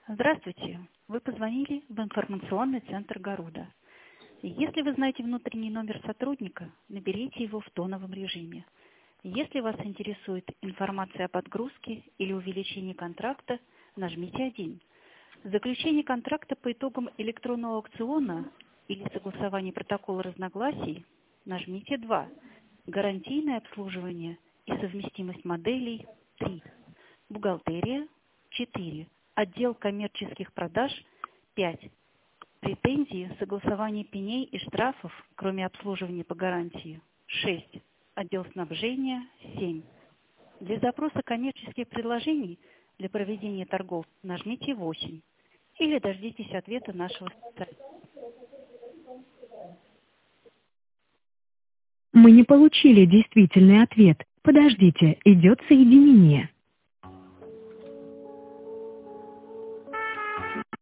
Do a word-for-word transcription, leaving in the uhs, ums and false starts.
Здравствуйте. Вы позвонили в информационный центр Гаруда. Если вы знаете внутренний номер сотрудника, наберите его в тоновом режиме. Если вас интересует информация о подгрузке или увеличении контракта, нажмите один. Заключение контракта по итогам электронного аукциона или согласование протокола разногласий, нажмите два. Гарантийное обслуживание и совместимость моделей – три. Бухгалтерия – четыре. Отдел коммерческих продаж – пять. Претензии, согласование пеней и штрафов, кроме обслуживания по гарантии – шесть. Отдел снабжения – семь. Для запроса коммерческих предложений для проведения торгов нажмите восемь. Или дождитесь ответа нашего сайта. Мы не получили действительный ответ. Подождите, идет соединение.